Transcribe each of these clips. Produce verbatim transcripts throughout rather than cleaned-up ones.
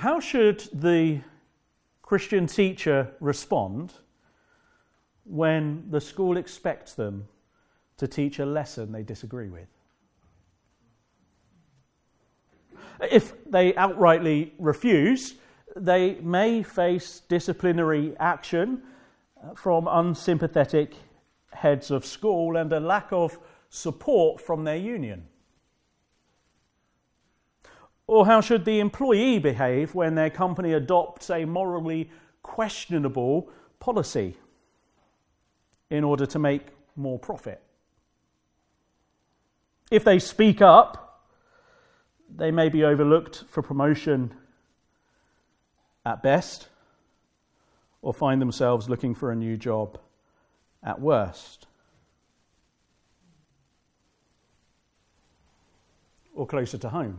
How should the Christian teacher respond when the school expects them to teach a lesson they disagree with? If they outrightly refuse, they may face disciplinary action from unsympathetic heads of school and a lack of support from their union. Or how should the employee behave when their company adopts a morally questionable policy in order to make more profit? If they speak up, they may be overlooked for promotion at best, or find themselves looking for a new job at worst. Or closer to home.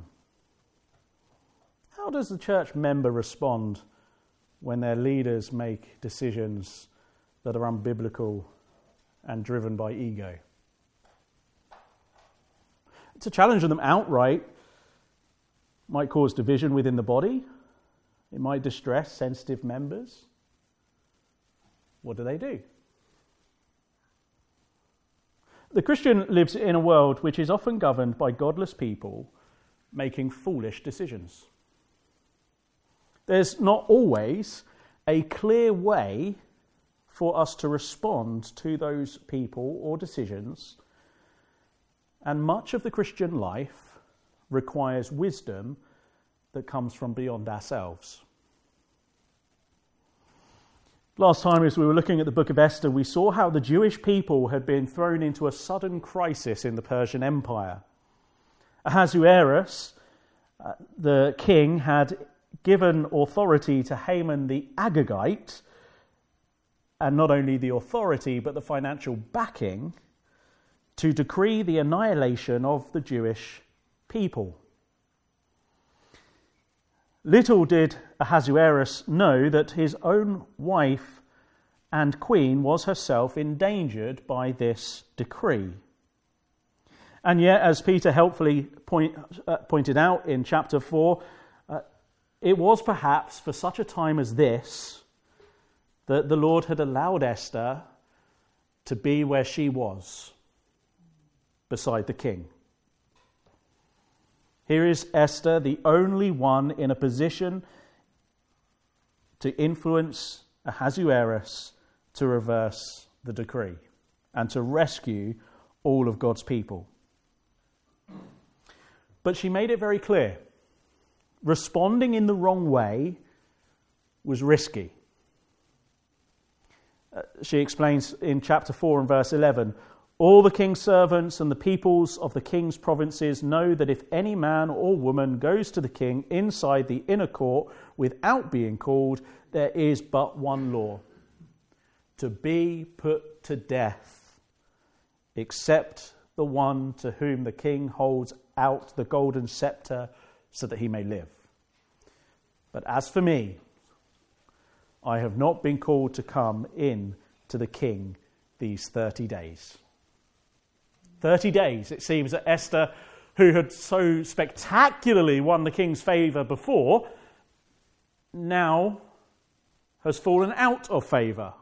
How does the church member respond when their leaders make decisions that are unbiblical and driven by ego? To challenge them outright might cause division within the body. It might distress sensitive members. What do they do? The Christian lives in a world which is often governed by godless people making foolish decisions. There's not always a clear way for us to respond to those people or decisions, and much of the Christian life requires wisdom that comes from beyond ourselves. Last time, as we were looking at the book of Esther, we saw how the Jewish people had been thrown into a sudden crisis in the Persian Empire. Ahasuerus, uh, the king, had given authority to Haman the Agagite, and not only the authority but the financial backing to decree the annihilation of the Jewish people. Little did Ahasuerus know that his own wife and queen was herself endangered by this decree. And yet, as Peter helpfully point, uh, pointed out in chapter four, uh, it was perhaps for such a time as this that the Lord had allowed Esther to be where she was, beside the king. Here is Esther, the only one in a position to influence Ahasuerus to reverse the decree and to rescue all of God's people. But she made it very clear. Responding in the wrong way was risky. Uh, she explains in chapter four and verse eleven, "All the king's servants and the peoples of the king's provinces know that if any man or woman goes to the king inside the inner court without being called, there is but one law: to be put to death, except the one to whom the king holds out the golden scepter so that he may live. But as for me, I have not been called to come in to the king these thirty days. thirty days, it seems that Esther, who had so spectacularly won the king's favour before, now has fallen out of favour.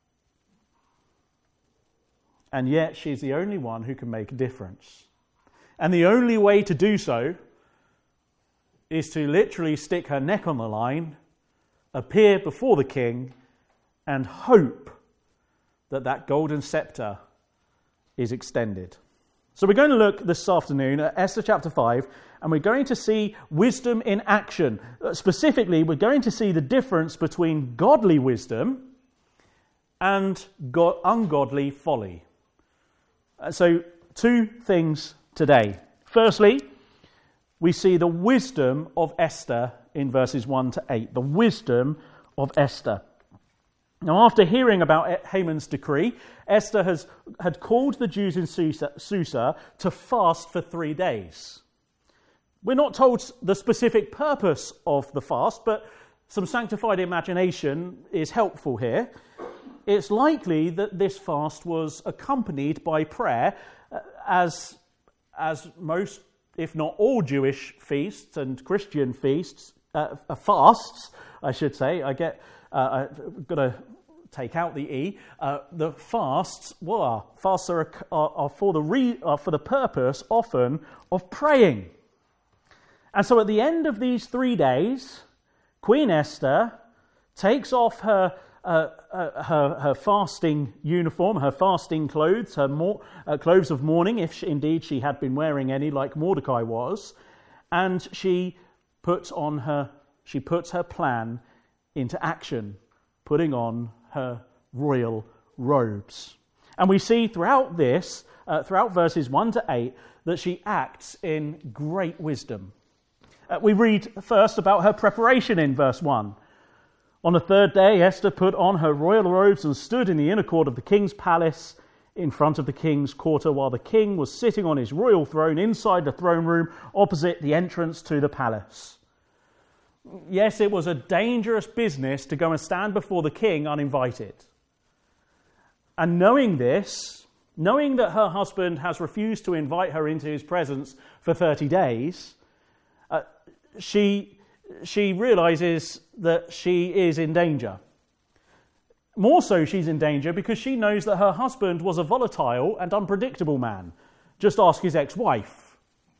And yet she's the only one who can make a difference. And the only way to do so is to literally stick her neck on the line, appear before the king, and hope that that golden scepter is extended. So we're going to look this afternoon at Esther chapter five, and we're going to see wisdom in action. Specifically, we're going to see the difference between godly wisdom and God, ungodly folly. So two things today. Firstly, we see the wisdom of Esther in verses one to eight. The wisdom of Esther. Now, after hearing about Haman's decree, Esther has had called the Jews in Susa, Susa to fast for three days. We're not told the specific purpose of the fast, but some sanctified imagination is helpful here. It's likely that this fast was accompanied by prayer, as, as most, if not all, Jewish feasts and Christian feasts uh, uh, fasts, I should say. I get, uh, I've got to take out the E. Uh, the fasts, well, fasts are, are, are, for the re, are for the purpose, often, of praying. And so at the end of these three days, Queen Esther takes off her uh, uh, her, her fasting uniform, her fasting clothes, her more, uh, clothes of mourning, if she, indeed she had been wearing any, like Mordecai was, and she puts on her she puts her plan into action, putting on her royal robes. And we see throughout this, uh, throughout verses one to eight, that she acts in great wisdom. Uh, we read first about her preparation in verse one. On the third day, Esther put on her royal robes and stood in the inner court of the king's palace in front of the king's quarter, while the king was sitting on his royal throne inside the throne room opposite the entrance to the palace. Yes, it was a dangerous business to go and stand before the king uninvited. And knowing this, knowing that her husband has refused to invite her into his presence for thirty days, uh, she... she realizes that she is in danger. More so, she's in danger because she knows that her husband was a volatile and unpredictable man. Just ask his ex-wife.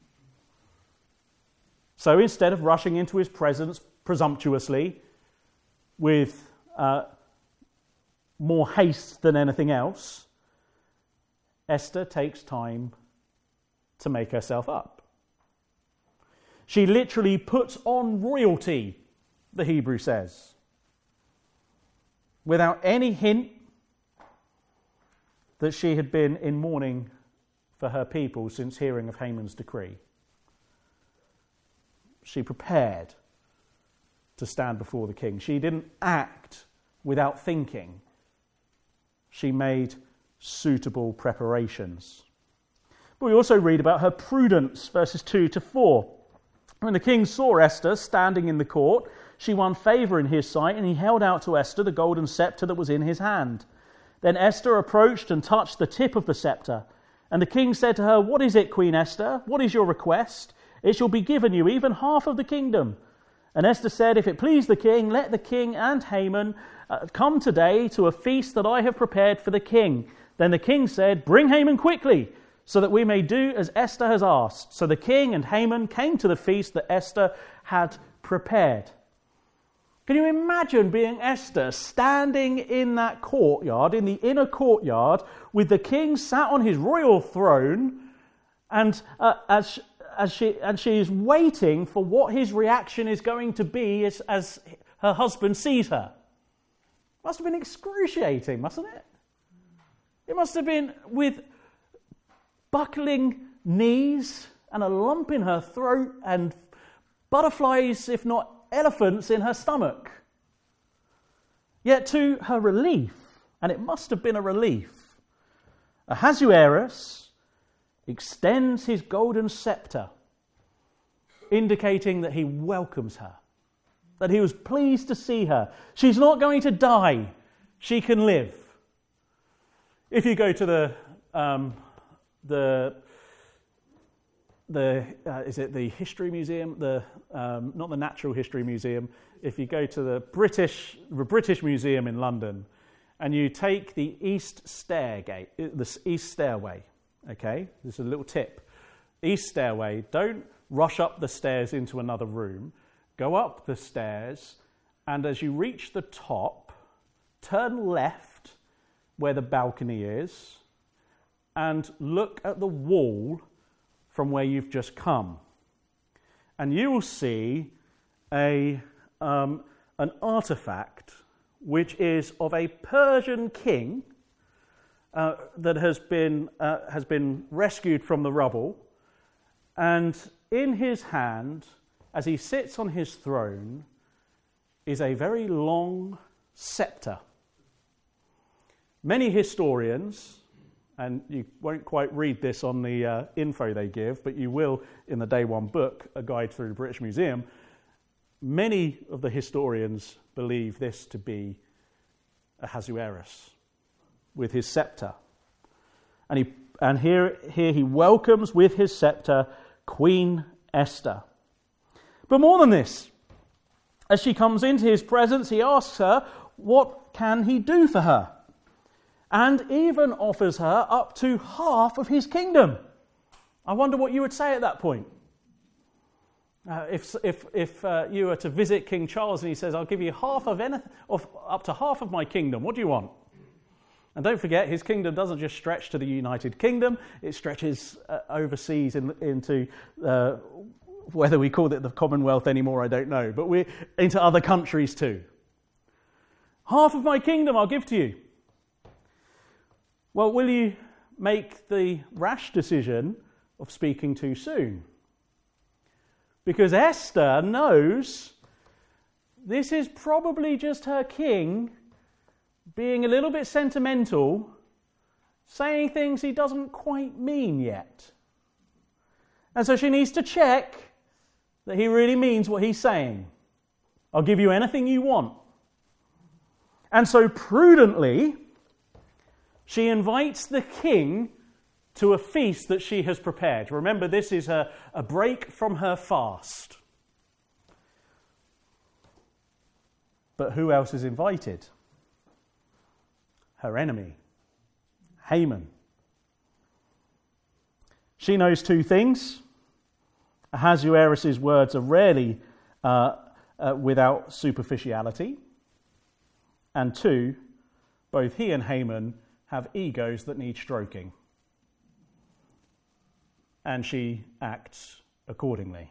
So instead of rushing into his presence presumptuously with uh, more haste than anything else, Esther takes time to make herself up. She literally puts on royalty, the Hebrew says, without any hint that she had been in mourning for her people since hearing of Haman's decree. She prepared to stand before the king. She didn't act without thinking. She made suitable preparations. But we also read about her prudence, verses two to four. When the king saw Esther standing in the court, she won favour in his sight, and he held out to Esther the golden sceptre that was in his hand. Then Esther approached and touched the tip of the sceptre. And the king said to her, "What is it, Queen Esther? What is your request? It shall be given you, even half of the kingdom." And Esther said, "If it please the king, let the king and Haman uh, come today to a feast that I have prepared for the king." Then the king said, "Bring Haman quickly, so that we may do as Esther has asked." So the king and Haman came to the feast that Esther had prepared. Can you imagine being Esther standing in that courtyard, in the inner courtyard, with the king sat on his royal throne, and uh, as, as she and she is waiting for what his reaction is going to be as, as her husband sees her? Must have been excruciating, mustn't it? It must have been with buckling knees and a lump in her throat and butterflies, if not elephants, in her stomach. Yet to her relief, and it must have been a relief, Ahasuerus extends his golden scepter, indicating that he welcomes her, that he was pleased to see her. She's not going to die. She can live. If you go to the um, the the uh, is it the History Museum, the um, not the Natural History Museum. If you go to the British the British Museum in London, and you take the east stairgate, the east stairway, okay, this is a little tip. East stairway. Don't rush up the stairs into another room. Go up the stairs, and as you reach the top, turn left where the balcony is, and look at the wall from where you've just come. And you will see a um, an artifact which is of a Persian king uh, that has been uh, has been rescued from the rubble, and in his hand, as he sits on his throne, is a very long scepter. Many historians, and you won't quite read this on the uh, info they give, but you will in the day one book, A Guide Through the British Museum, many of the historians believe this to be Ahasuerus with his scepter. And he and here, here he welcomes with his scepter Queen Esther. But more than this, As she comes into his presence, he asks her, what can he do for her? And even offers her up to half of his kingdom. I wonder what you would say at that point. Uh, if if if uh, you were to visit King Charles and he says, I'll give you half of anything, of up to half of my kingdom, what do you want? And don't forget, his kingdom doesn't just stretch to the United Kingdom, it stretches uh, overseas in, into, uh, whether we call it the Commonwealth anymore, I don't know, but we're into other countries too. Half of my kingdom I'll give to you. Well, will you make the rash decision of speaking too soon? Because Esther knows this is probably just her king being a little bit sentimental, saying things he doesn't quite mean yet. And so she needs to check that he really means what he's saying. I'll give you anything you want. And so prudently, she invites the king to a feast that she has prepared. Remember, this is a, a break from her fast. But who else is invited? Her enemy, Haman. She knows two things. Ahasuerus' words are rarely uh, uh, without superficiality. And two, both he and Haman have egos that need stroking. And she acts accordingly.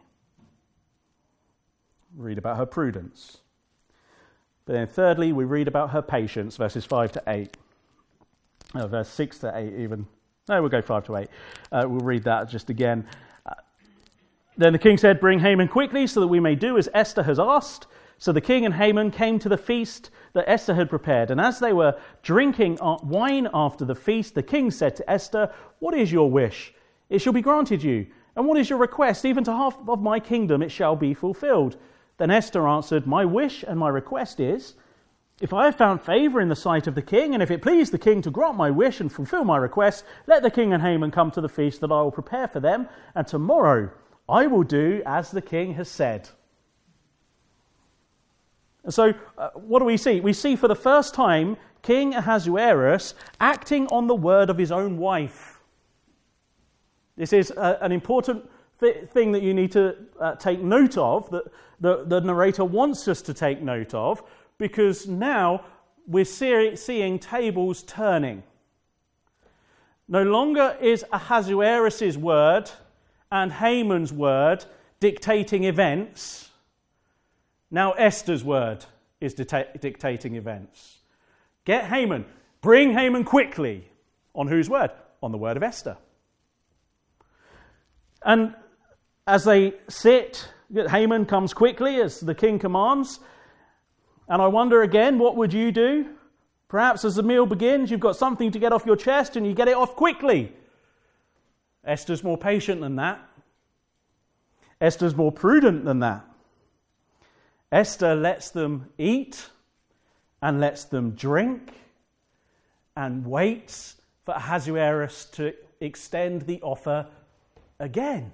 Read about her prudence. But then thirdly, we read about her patience, verses five to eight. Oh, verse six to eight even. No, we'll go five to eight. Uh, we'll read that just again. Uh, then the king said, bring Haman quickly so that we may do as Esther has asked. So the king and Haman came to the feast that Esther had prepared. And as they were drinking wine after the feast, the king said to Esther, what is your wish? It shall be granted you. And what is your request? Even to half of my kingdom it shall be fulfilled. Then Esther answered, my wish and my request is, if I have found favour in the sight of the king, and if it please the king to grant my wish and fulfil my request, let the king and Haman come to the feast that I will prepare for them, and tomorrow I will do as the king has said. And so, uh, what do we see? We see for the first time King Ahasuerus acting on the word of his own wife. This is uh, an important th- thing that you need to uh, take note of, that the, the narrator wants us to take note of, because now we're see- seeing tables turning. No longer is Ahasuerus' word and Haman's word dictating events. Now Esther's word is dicta- dictating events. Get Haman. Bring Haman quickly. On whose word? On the word of Esther. And as they sit, Haman comes quickly as the king commands. And I wonder again, what would you do? Perhaps as the meal begins, you've got something to get off your chest and you get it off quickly. Esther's more patient than that. Esther's more prudent than that. Esther lets them eat and lets them drink and waits for Ahasuerus to extend the offer again.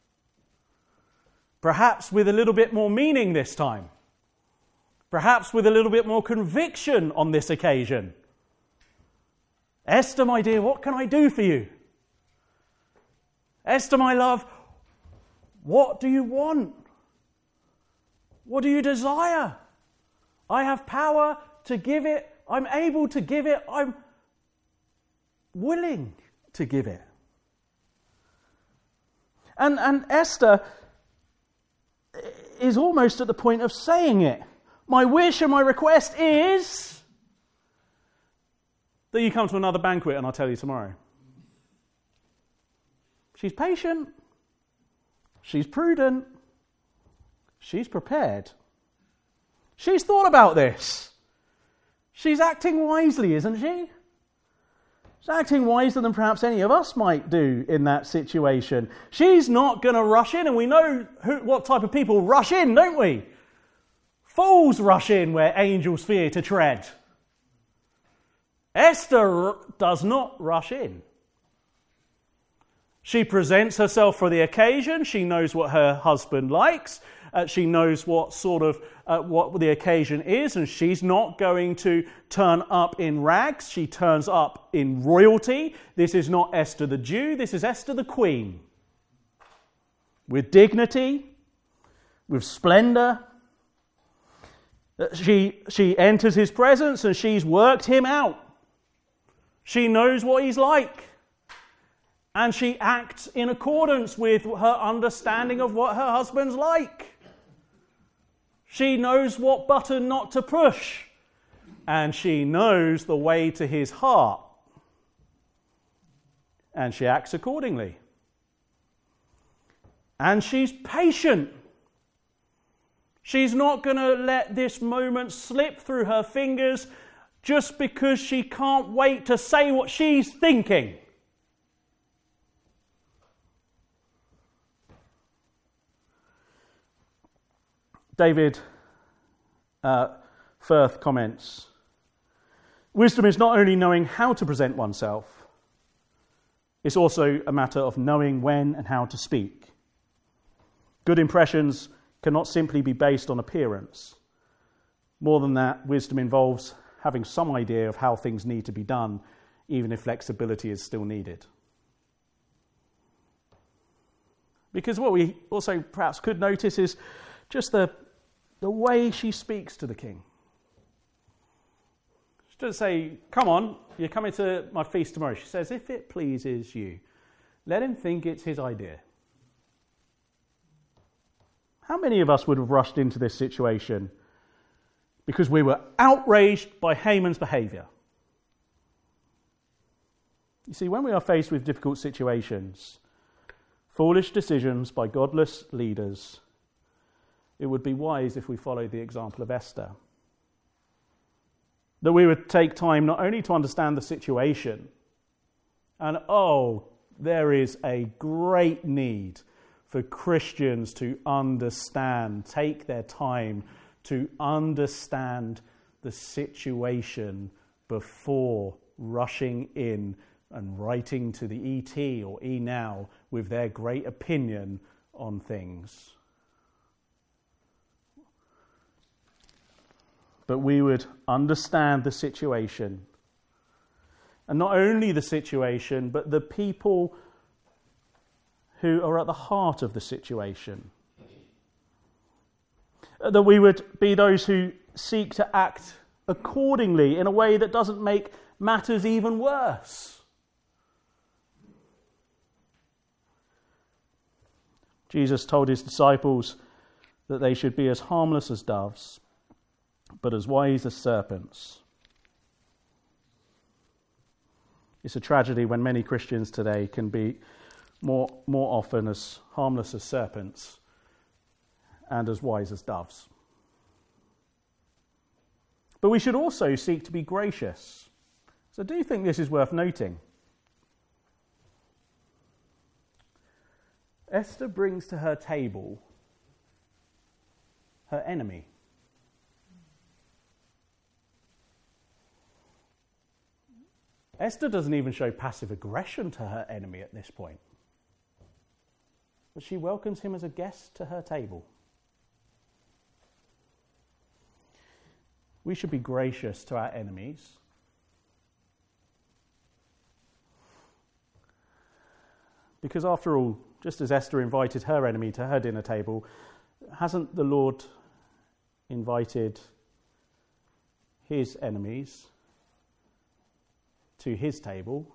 Perhaps with a little bit more meaning this time. Perhaps with a little bit more conviction on this occasion. Esther, my dear, what can I do for you? Esther, my love, what do you want? What do you desire? I have power to give it. I'm able to give it. I'm willing to give it. And, and Esther is almost at the point of saying it. My wish and my request is that you come to another banquet and I'll tell you tomorrow. She's patient. She's prudent. She's prepared. She's thought about this. She's acting wisely, isn't she? She's acting wiser than perhaps any of us might do in that situation. She's not going to rush in, and we know who, what type of people rush in, don't we? Fools rush in where angels fear to tread. Esther does not rush in. She presents herself for the occasion. She knows what her husband likes. Uh, she knows what sort of uh, what the occasion is, and she's not going to turn up in rags. She turns up in royalty. This is not Esther the Jew. This is Esther the Queen. With dignity, with splendor. She, she enters his presence and she's worked him out. She knows what he's like. And she acts in accordance with her understanding of what her husband's like. She knows what button not to push. And she knows the way to his heart. And she acts accordingly. And she's patient. She's not going to let this moment slip through her fingers just because she can't wait to say what she's thinking. David uh, Firth comments, wisdom is not only knowing how to present oneself, it's also a matter of knowing when and how to speak. Good impressions cannot simply be based on appearance. More than that, wisdom involves having some idea of how things need to be done, even if flexibility is still needed. Because what we also perhaps could notice is just the, the way she speaks to the king. She doesn't say, come on, you're coming to my feast tomorrow. She says, if it pleases you, let him think it's his idea. How many of us would have rushed into this situation because we were outraged by Haman's behaviour? You see, when we are faced with difficult situations, foolish decisions by godless leaders, it would be wise if we followed the example of Esther. That we would take time not only to understand the situation, and oh, there is a great need for Christians to understand, take their time to understand the situation before rushing in and writing to the E T or E Now with their great opinion on things. But we would understand the situation. And not only the situation, but the people who are at the heart of the situation. That we would be those who seek to act accordingly in a way that doesn't make matters even worse. Jesus told his disciples that they should be as harmless as doves, but as wise as serpents. It's a tragedy when many Christians today can be more, more often as harmless as serpents and as wise as doves. But we should also seek to be gracious. So I do think this is worth noting. Esther brings to her table her enemy. Esther doesn't even show passive aggression to her enemy at this point. But she welcomes him as a guest to her table. We should be gracious to our enemies. Because after all, just as Esther invited her enemy to her dinner table, hasn't the Lord invited his enemies to his table?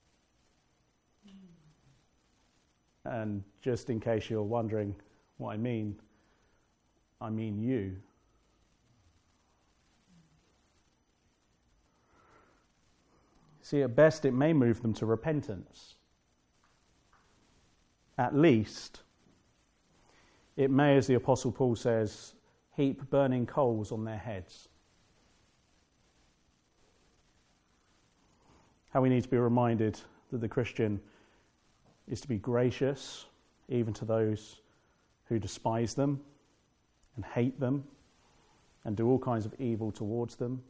And just in case you're wondering what I mean, I mean you. See, at best it may move them to repentance. At least, it may, as the Apostle Paul says, heap burning coals on their heads. How we need to be reminded that the Christian is to be gracious even to those who despise them and hate them and do all kinds of evil towards them,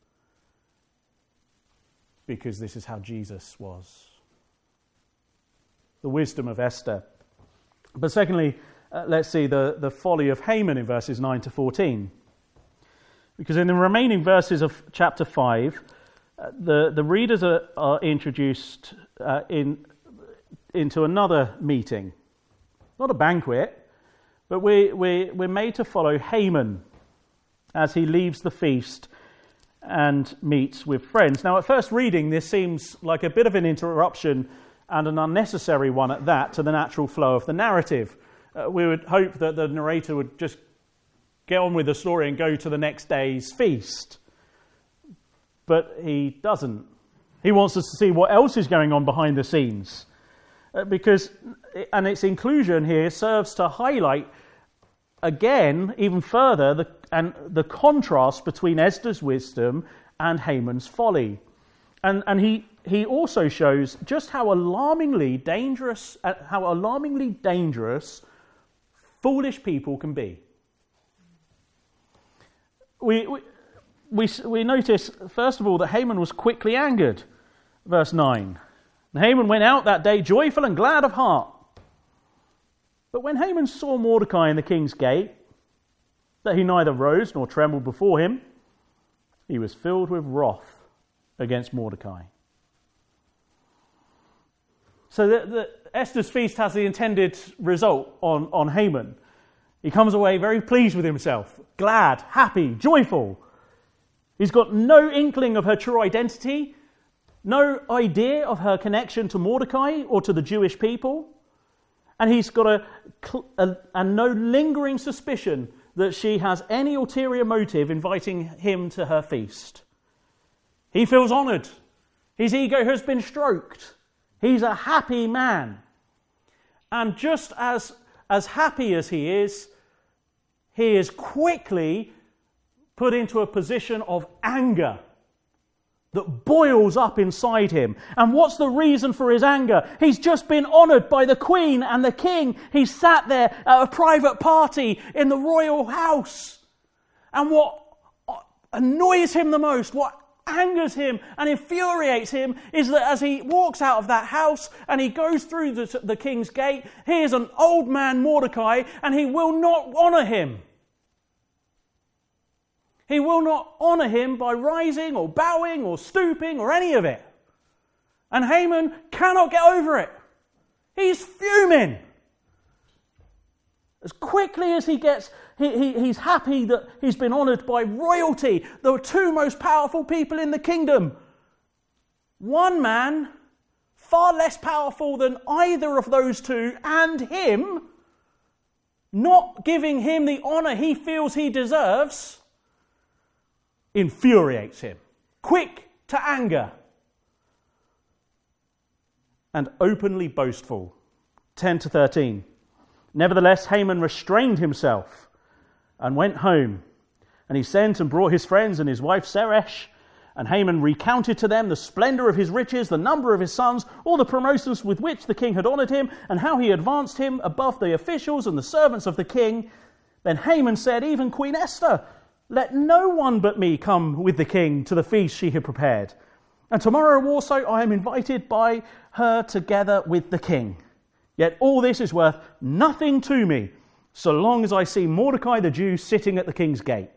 because this is how Jesus was. The wisdom of Esther. But secondly, uh, let's see the, the folly of Haman in verses nine to fourteen. Because in the remaining verses of chapter five, uh, the, the readers are, are introduced uh, in, into another meeting. Not a banquet, but we, we, we're made to follow Haman as he leaves the feast and meets with friends. Now, at first reading, this seems like a bit of an interruption, and an unnecessary one at that, to the natural flow of the narrative. Uh, we would hope that the narrator would just get on with the story and go to the next day's feast. But he doesn't. He wants us to see what else is going on behind the scenes. Uh, because, and its inclusion here serves to highlight, again, even further, the, and the contrast between Esther's wisdom and Haman's folly. And, and he, he also shows just how alarmingly dangerous, uh, how alarmingly dangerous foolish people can be. We, we, we, we notice, first of all, that Haman was quickly angered. Verse nine. And Haman went out that day joyful and glad of heart. But when Haman saw Mordecai in the king's gate, that he neither rose nor trembled before him, he was filled with wrath against Mordecai. So the, the, Esther's feast has the intended result on, on Haman. He comes away very pleased with himself, glad, happy, joyful. He's got no inkling of her true identity, no idea of her connection to Mordecai or to the Jewish people, and he's got a, a, a no lingering suspicion that she has any ulterior motive inviting him to her feast. He feels honoured. His ego has been stroked. He's a happy man. And just as, as happy as he is, he is quickly put into a position of anger that boils up inside him. And what's the reason for his anger? He's just been honoured by the Queen and the King. He sat there at a private party in the royal house. And what annoys him the most, what angers him and infuriates him, is that as he walks out of that house and he goes through the, the king's gate, here's an old man Mordecai, and he will not honour him. He will not honour him by rising or bowing or stooping or any of it. And Haman cannot get over it. He's fuming. As quickly as he gets, he, he, he's happy that he's been honoured by royalty, the two most powerful people in the kingdom. One man, far less powerful than either of those two, and him, not giving him the honour he feels he deserves, infuriates him. Quick to anger. And openly boastful. ten to thirteen. Nevertheless, Haman restrained himself and went home. And he sent and brought his friends and his wife Zeresh. And Haman recounted to them the splendour of his riches, the number of his sons, all the promotions with which the king had honoured him, and how he advanced him above the officials and the servants of the king. Then Haman said, even Queen Esther, let no one but me come with the king to the feast she had prepared. And tomorrow also I am invited by her together with the king. Yet all this is worth nothing to me, so long as I see Mordecai the Jew sitting at the king's gate.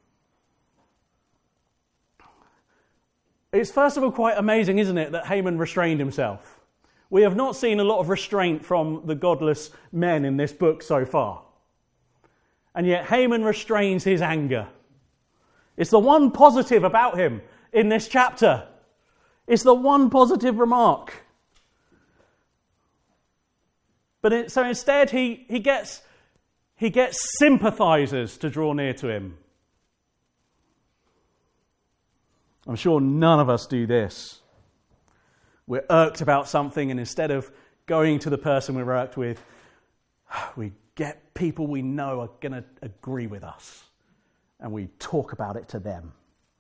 It's first of all quite amazing, isn't it, that Haman restrained himself. We have not seen a lot of restraint from the godless men in this book so far. And yet Haman restrains his anger. It's the one positive about him in this chapter. It's the one positive remark. But it, so instead he, he gets he gets sympathizers to draw near to him. I'm sure none of us do this. We're irked about something, and instead of going to the person we're irked with, we get people we know are going to agree with us, and we talk about it to them.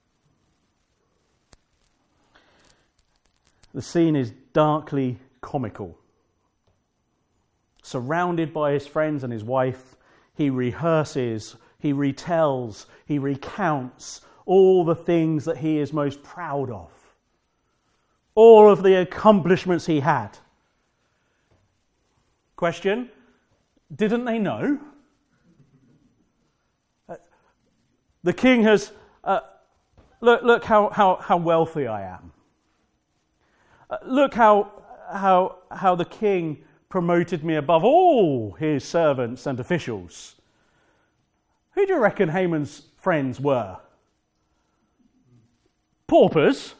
The scene is darkly comical. Surrounded by his friends and his wife, he rehearses, he retells, he recounts all the things that he is most proud of. All of the accomplishments he had. Question, Didn't they know? Uh, the king has, uh, look, look how, how, how wealthy I am. Uh, look how, how, how the king promoted me above all his servants and officials. Who do you reckon Haman's friends were? Paupers?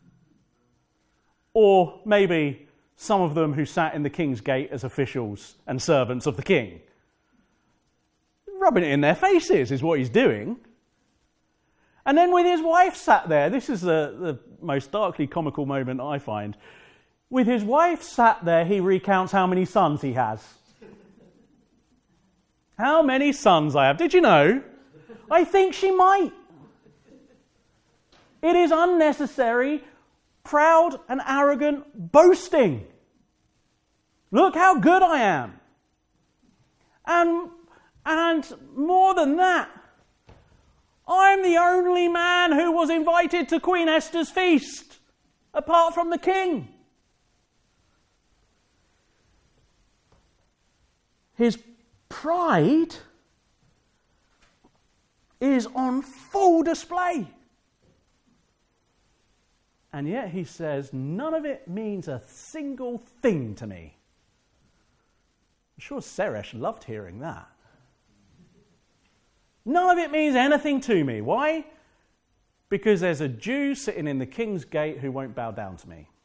Or maybe some of them who sat in the king's gate as officials and servants of the king? Rubbing it in their faces is what he's doing. And then with his wife sat there, this is the, the most darkly comical moment I find. With his wife sat there, he recounts how many sons he has. How many sons I have. Did you know? I think she might. It is unnecessary, proud and arrogant boasting. Look how good I am. And, and more than that, I'm the only man who was invited to Queen Esther's feast, apart from the king. His pride is on full display. And yet he says, none of it means a single thing to me. I'm sure Zeresh loved hearing that. None of it means anything to me. Why? Because there's a Jew sitting in the king's gate who won't bow down to me.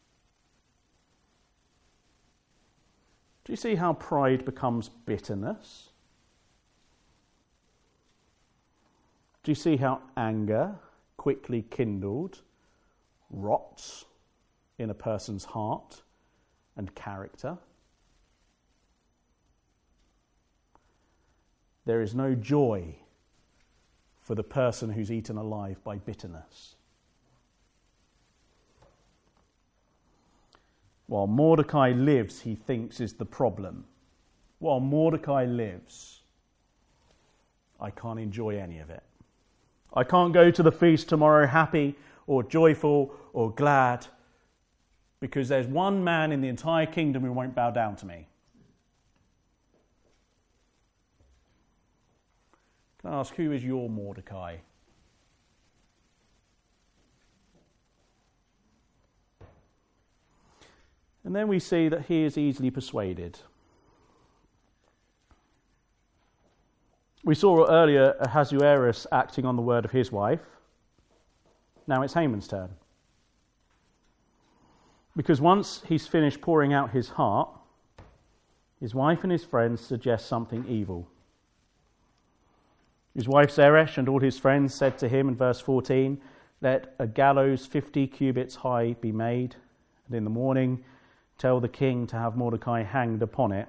Do you see how pride becomes bitterness? Do you see how anger, quickly kindled, rots in a person's heart and character? There is no joy for the person who's eaten alive by bitterness. While Mordecai lives, he thinks is the problem. While Mordecai lives, I can't enjoy any of it. I can't go to the feast tomorrow happy or joyful or glad because there's one man in the entire kingdom who won't bow down to me. Can I ask, who is your Mordecai? And then we see that he is easily persuaded. We saw earlier Ahasuerus acting on the word of his wife. Now it's Haman's turn. Because once he's finished pouring out his heart, his wife and his friends suggest something evil. His wife Zeresh and all his friends said to him in verse fourteen, "Let a gallows fifty cubits high be made, and in the morning tell the king to have Mordecai hanged upon it."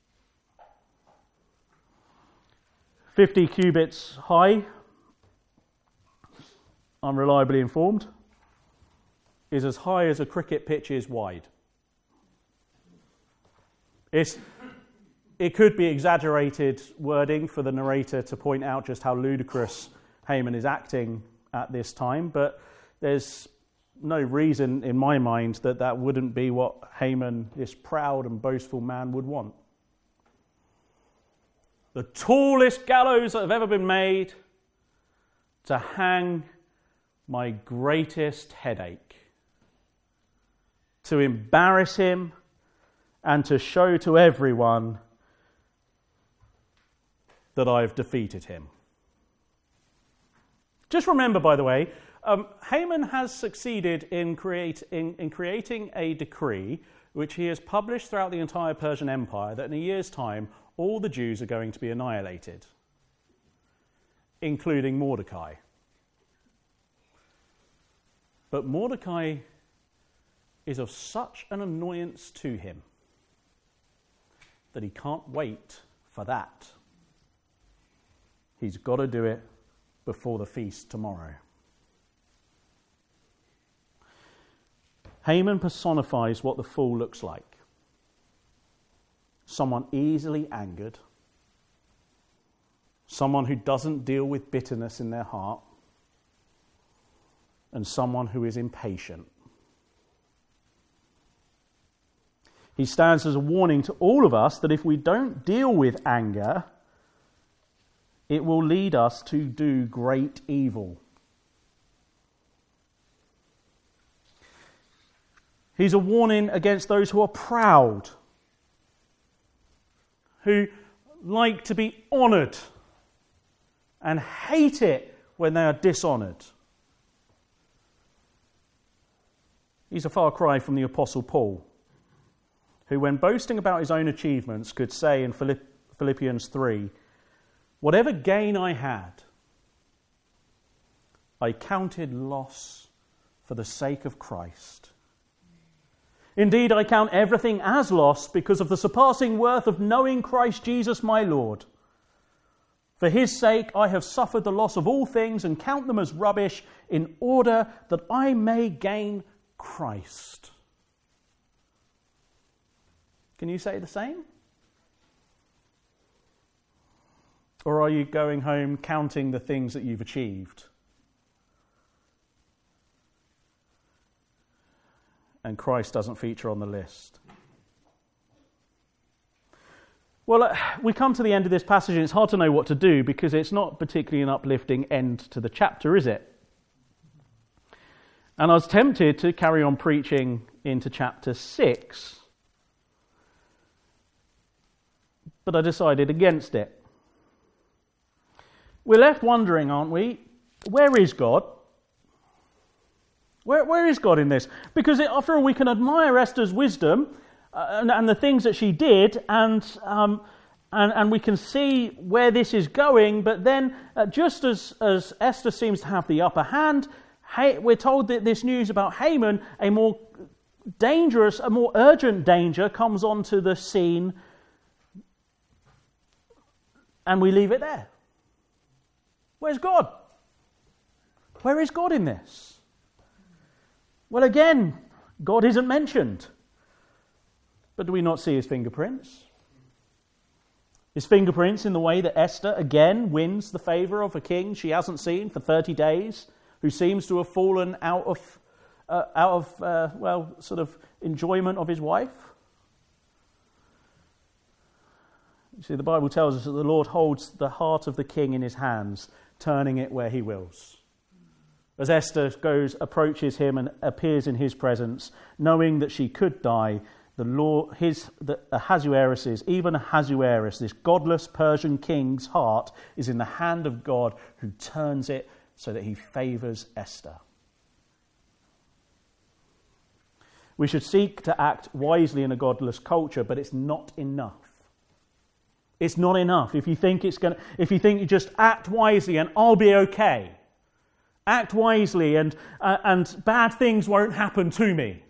fifty cubits high, I'm reliably informed, is as high as a cricket pitch is wide. It's, it could be exaggerated wording for the narrator to point out just how ludicrous Haman is acting at this time, but there's no reason in my mind that that wouldn't be what Haman, this proud and boastful man, would want. The tallest gallows that have ever been made to hang my greatest headache, to embarrass him and to show to everyone that I've defeated him. Just remember, by the way, um, Haman has succeeded in, create, in, in creating a decree which he has published throughout the entire Persian Empire that in a year's time all the Jews are going to be annihilated, including Mordecai. But Mordecai is of such an annoyance to him that he can't wait for that. He's got to do it before the feast tomorrow. Haman personifies what the fool looks like. Someone easily angered, someone who doesn't deal with bitterness in their heart, and someone who is impatient. he stands as a warning to all of us that if we don't deal with anger, it will lead us to do great evil. He's a warning against those who are proud, who like to be honoured and hate it when they are dishonoured. He's a far cry from the Apostle Paul, who, when boasting about his own achievements, could say in Philippians three, "Whatever gain I had, I counted loss for the sake of Christ. Indeed, I count everything as loss because of the surpassing worth of knowing Christ Jesus my Lord. For his sake I have suffered the loss of all things and count them as rubbish in order that I may gain Christ." Can you say the same? Or are you going home counting the things that you've achieved? And Christ doesn't feature on the list. Well, uh, we come to the end of this passage and it's hard to know what to do because it's not particularly an uplifting end to the chapter, is it? And I was tempted to carry on preaching into chapter six, but I decided against it. We're left wondering, aren't we? Where is God? Where, where is God in this? Because it, after all, we can admire Esther's wisdom uh, and, and the things that she did, and, um, and and we can see where this is going. But then, uh, just as, as Esther seems to have the upper hand, hey, we're told that this news about Haman, a more dangerous, a more urgent danger, comes onto the scene, and we leave it there. Where's God? Where is God in this? Well, again, God isn't mentioned. But do we not see his fingerprints? His fingerprints in the way that Esther, again, wins the favour of a king she hasn't seen for thirty days, who seems to have fallen out of, uh, out of uh, well, sort of enjoyment of his wife. You see, the Bible tells us that the Lord holds the heart of the king in his hands, turning it where he wills. As Esther goes, approaches him and appears in his presence, knowing that she could die, the Lord, his, the Ahasuerus's, even Ahasuerus, this godless Persian king's heart, is in the hand of God, who turns it so that he favours Esther. We should seek to act wisely in a godless culture, but it's not enough. It's not enough. If you think it's going, if you think you just act wisely and I'll be okay. Act wisely and, uh, and bad things won't happen to me.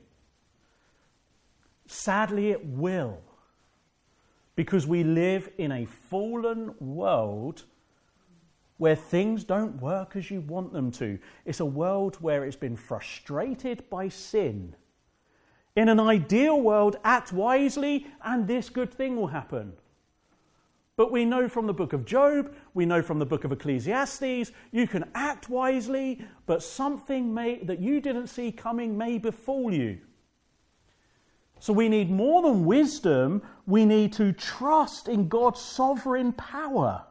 Sadly, it will. Because we live in a fallen world where things don't work as you want them to. It's a world where it's been frustrated by sin. In an ideal world, act wisely and this good thing will happen. But we know from the book of Job, we know from the book of Ecclesiastes, you can act wisely, but something may, that you didn't see coming may befall you. So we need more than wisdom, we need to trust in God's sovereign power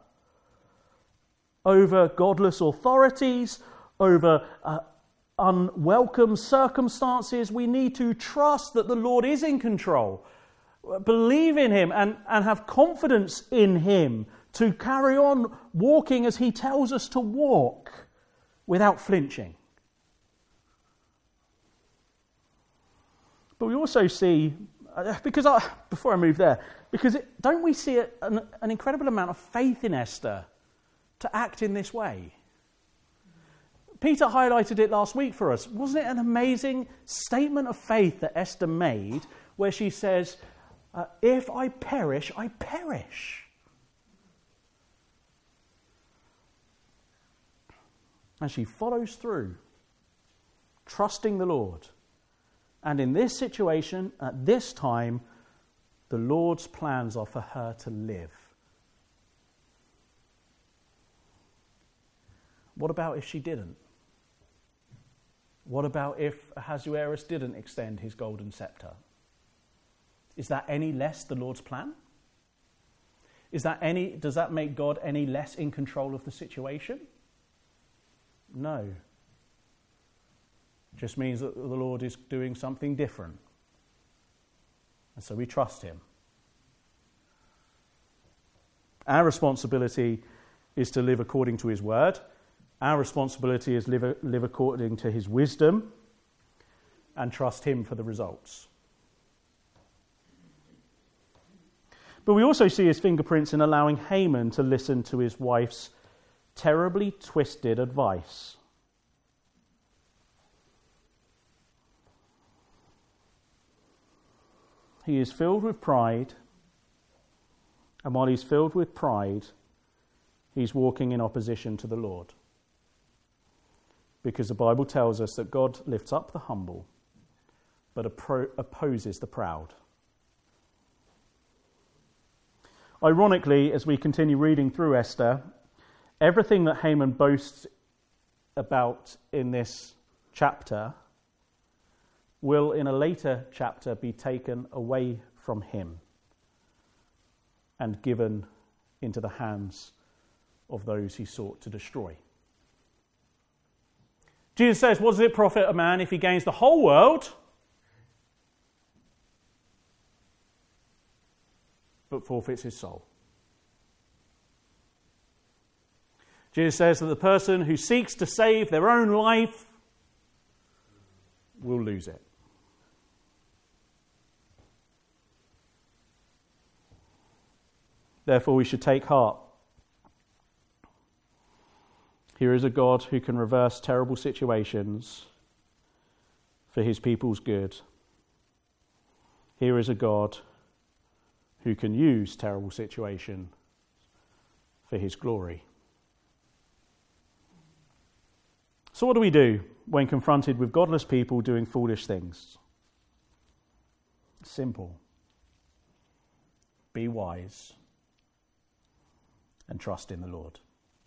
over godless authorities, over uh, unwelcome circumstances. We need to trust that the Lord is in control. Believe in him and, and have confidence in him to carry on walking as he tells us to walk without flinching. But we also see, because I, before I move there, because it, don't we see a, an, an incredible amount of faith in Esther to act in this way? Peter highlighted it last week for us. Wasn't it an amazing statement of faith that Esther made where she says, Uh, if I perish, I perish. And she follows through, trusting the Lord. And in this situation, at this time, the Lord's plans are for her to live. What about if she didn't? What about if Ahasuerus didn't extend his golden scepter? Is that any less the Lord's plan? Is that any, does that make God any less in control of the situation? No. It just means that the Lord is doing something different. And so we trust him. Our responsibility is to live according to his word. Our responsibility is to live, live according to his wisdom and trust him for the results. But we also see his fingerprints in allowing Haman to listen to his wife's terribly twisted advice. He is filled with pride, and while he's filled with pride, he's walking in opposition to the Lord. Because the Bible tells us that God lifts up the humble, but appro- opposes the proud. Ironically, as we continue reading through Esther, everything that Haman boasts about in this chapter will, in a later chapter, be taken away from him and given into the hands of those he sought to destroy. Jesus says, what does it profit a man if he gains the whole world, but forfeits his soul? Jesus says that the person who seeks to save their own life will lose it. Therefore, we should take heart. Here is a God who can reverse terrible situations for his people's good. Here is a God who can use terrible situations for his glory. So what do we do when confronted with godless people doing foolish things? Simple. Be wise and trust in the Lord.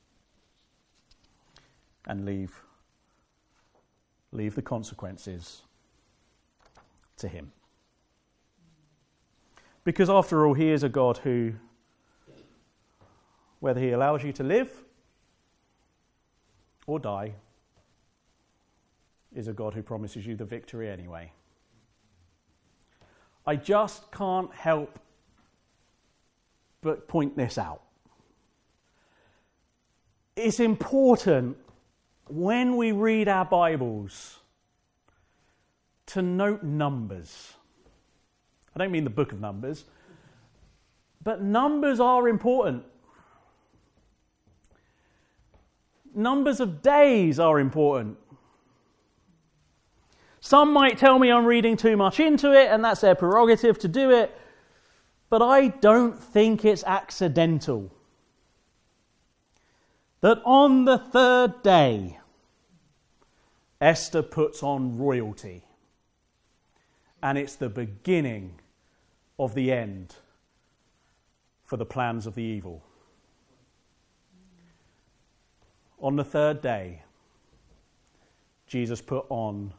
And leave, leave the consequences to him. Because after all, he is a God who, whether he allows you to live or die, is a God who promises you the victory anyway. I just can't help but point this out. It's important when we read our Bibles to note numbers. I don't mean the book of Numbers, but numbers are important. Numbers of days are important. Some might tell me I'm reading too much into it, and that's their prerogative to do it, but I don't think it's accidental that on the third day, Esther puts on royalty. And it's the beginning of the end for the plans of the evil. On the third day, Jesus put on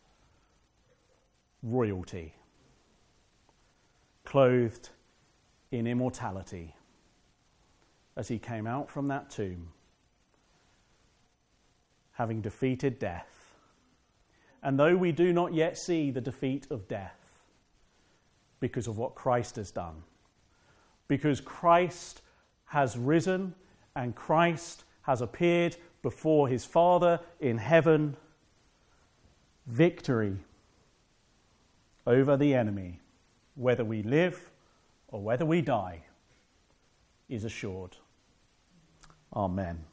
royalty, clothed in immortality, as he came out from that tomb, having defeated death. And though we do not yet see the defeat of death, because of what Christ has done, because Christ has risen and Christ has appeared before his Father in heaven, victory over the enemy, whether we live or whether we die, is assured. Amen.